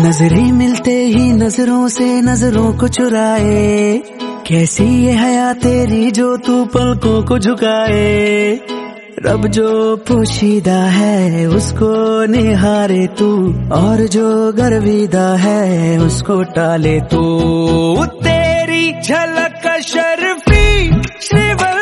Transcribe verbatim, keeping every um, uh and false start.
नजरें मिलते ही नजरों से नजरों को चुराए, कैसी ये हया तेरी जो तू पलकों को झुकाए। रब जो पोशीदा है उसको निहारे तू, और जो गर्विदा है उसको टाले तू। तेरी झलक शर्फी श्रीवल्लभ